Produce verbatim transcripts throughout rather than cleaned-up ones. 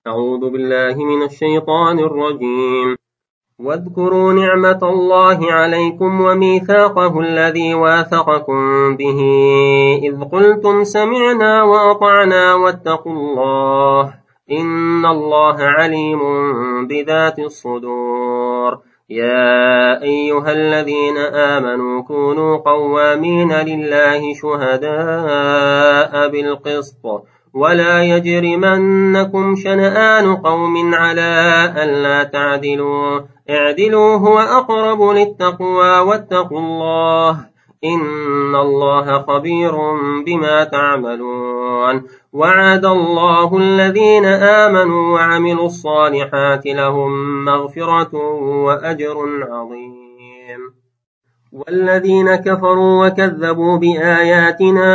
أعوذ بالله من الشيطان الرجيم. واذكروا نعمة الله عليكم وميثاقه الذي واثقكم به إذ قلتم سمعنا وأطعنا واتقوا الله إن الله عليم بذات الصدور. يا أيها الذين آمنوا كونوا قوامين لله شهداء بالقسط ولا يجرمنكم شنآن قوم على ألا تعدلوا اعدلوا هو أقرب للتقوى واتقوا الله إن الله خبير بما تعملون. وعد الله الذين آمنوا وعملوا الصالحات لهم مغفرة وأجر عظيم. والذين كفروا وكذبوا بآياتنا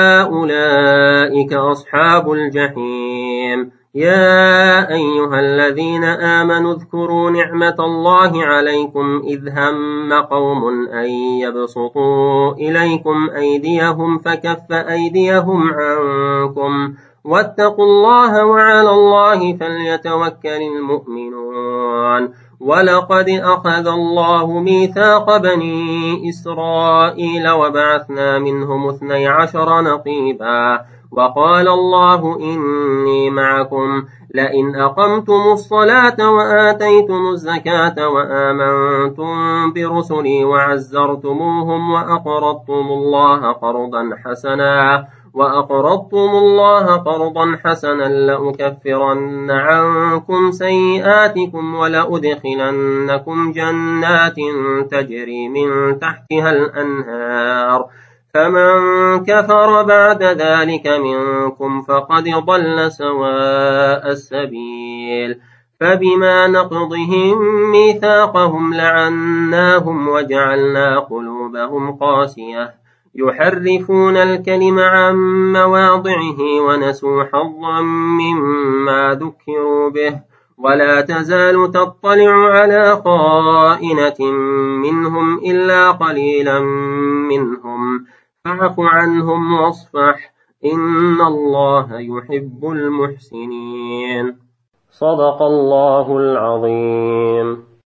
أولئك أصحاب الجحيم. يا أيها الذين آمنوا اذكروا نعمة الله عليكم إذ هم قوم أن يبسطوا إليكم أيديهم فكف أيديهم عنكم واتقوا الله وعلى الله فليتوكل المؤمنون. ولقد أخذ الله ميثاق بني إسرائيل وبعثنا منهم اثني عشر نقيبا وقال الله إني معكم لئن أقمتم الصلاة وآتيتم الزكاة وآمنتم برسلي وعزرتموهم وأقرضتم الله قرضا حسنا وأقرضتم الله قرضا حسنا لأكفرن عنكم سيئاتكم ولأدخلنكم جنات تجري من تحتها الأنهار فمن كفر بعد ذلك منكم فقد ضل سواء السبيل. فبما نقضهم ميثاقهم لعناهم وجعلنا قلوبهم قاسية يحرفون الكلم عن مواضعه ونسوا حظا مما ذكروا به ولا تزال تطلع على خائنة منهم إلا قليلا منهم فاعف عنهم واصفح إن الله يحب المحسنين. صدق الله العظيم.